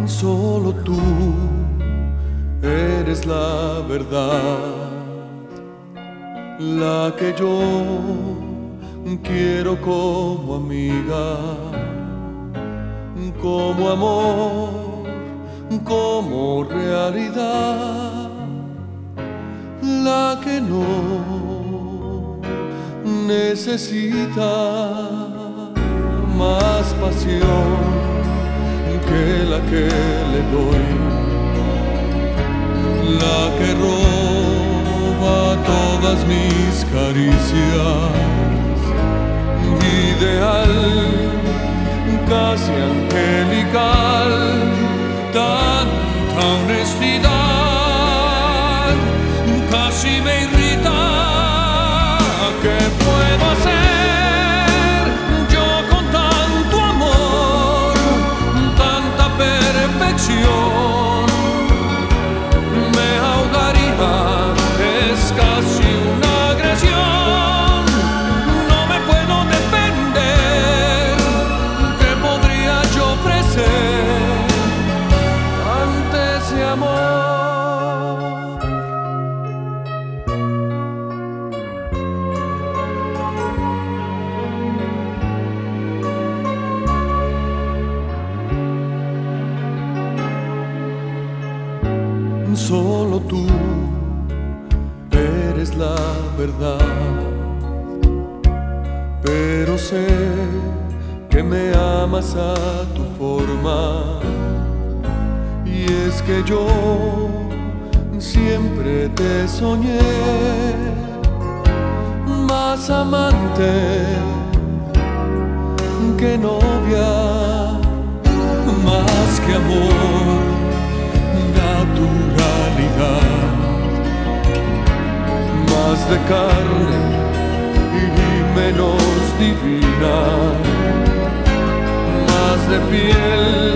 Solo tú eres la verdad, la que yo quiero como amiga, como amor, como realidad, la que no necesita más pasión que la que le doy, la que roba todas mis caricias, ideal, casi angelical, tanta honestidad, casi me irrita. ¿Qué puedo hacer? Me ahogaría, es casi una agresión. No me puedo defender. ¿Qué podría yo ofrecer ante ese amor? Solo tú eres la verdad, pero sé que me amas a tu forma, y es que yo siempre te soñé más amante que novia, más que amor, naturalidad, más de carne y menos divina, más de piel